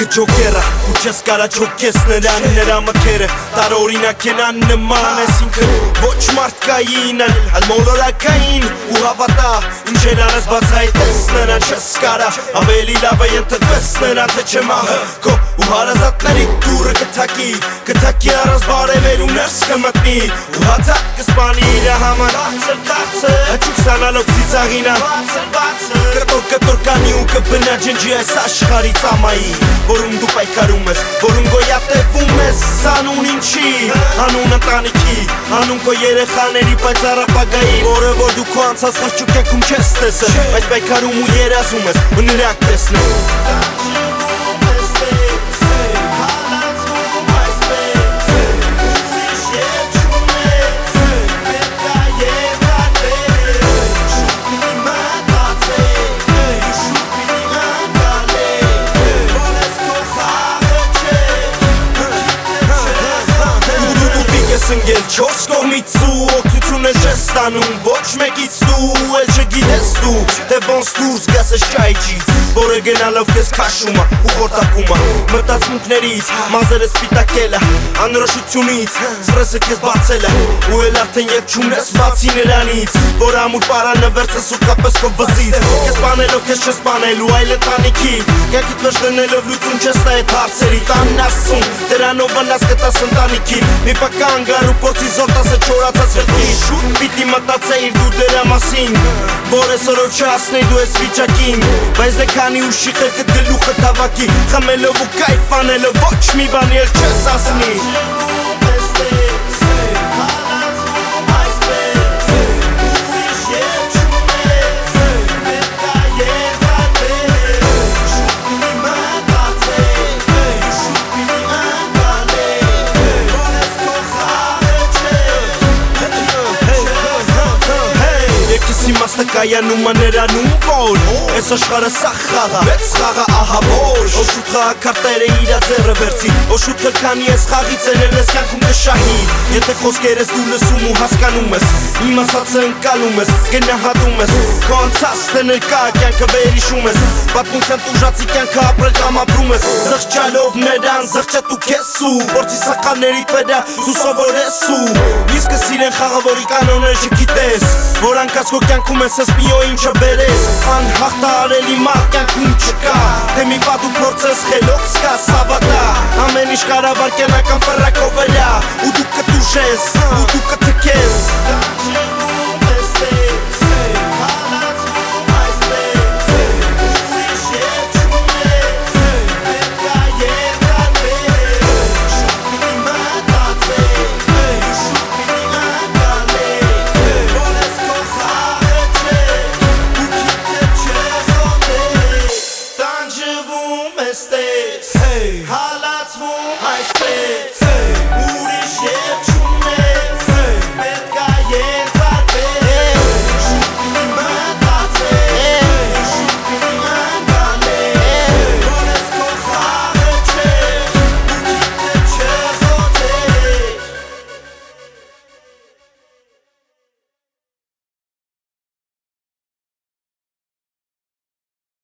Ջոկերը ու չես կարա ջոկես նրան նրա մքերը տարօրինակ են աննման ես ինքը ոչ մարդկային այլ մոլորակային ու հավատա ինչ էր արած բացայտես նրան չես կարա ավելի լավ է ենթարկվես նրան թե չէ մահը քո ու հարազատների դուրը կթակի առանց բարևելու ներս կմտնի ու հացակ կսպանի իրա համար հաճուկ սանալով ծիծաղինա կտոր կանի ու կբնա ջնջի այս աշխարհի ծամայի որում դու պայքարում ես որում գոյատևում ես անուն ինչի անուն ընտանիքի անուն քո երեխաների պայծառապագայի որը որ դու քո անցած խղճուկ եկում չես տեսել բայց պայքարում ու երազում ես ու նրանք տեսնել Սնգել չորս կողմից ու օգնություն ես ես ստանում ոչ մեկից դու էլ չգիտես դու թե ոնց դուրս գաս ես ճայջից որը գնալով քեզ քաշում է ու խորտակում է մտածմունքներից մազերը սպիտակել է անորոշությունից սրեսը քեզ բացել է ու էլ արդեն երբ չունես բացի նրանից որ ամուր պարանը վերցես ու կապես քո վզից քեզ սպանելով քեզ չես սպանելու այլ ընտանիքի կյանքիդ մեջ դնելով լուծում չես տա այդ հարցերի տանն ասում դրանով վնաս կտաս ընտանիքին մի պական գարու փորձի զորտաս է չորացած խելքի շուտ պիտի մտածեիր դու դրա մասին որ այսօրով չհասնեի դու ես վիճակին բայց դե քանի ուշի խելքը գլուխը թավակի խմելով ու կայֆանելով ոչ մի բան էլ չես ասնի Իմաստը կայանում է նրանում որ Ես աշխարը սաղ խաղա Վեց խաղա ահա որ Օշուտ խաղակարտերը իրա ձերը վերցի Օշուտ խրքանի ես խաղից էնել ես կյանքում կշահի Եթե խոսքեր ես դու լսում ու հասկանում ես Իմ ասածը ընկալում ես գնահատում ես Քո անցածը ներկա կյանքը վերիշում ես Պատմության տուժացի կյանքը ապրել կամ ապրում ես Զղջալով նրան զղջա դու քեզ ու Որցի սախաններիդ վրա դու սովորես ու Իսկ սիրեն խաղը որի կանոններ չգիտես Որ անկած քո կյանքում ես սպիո ինչը բերես Անհաղթարելի մարդ կյանքում չկա Թե մի պատ ու փորձես խելոք սկաս հավատա Ամեն ինչ կարավար կենական ֆրակով վրա Ու դու կտուժես ու դու կթքես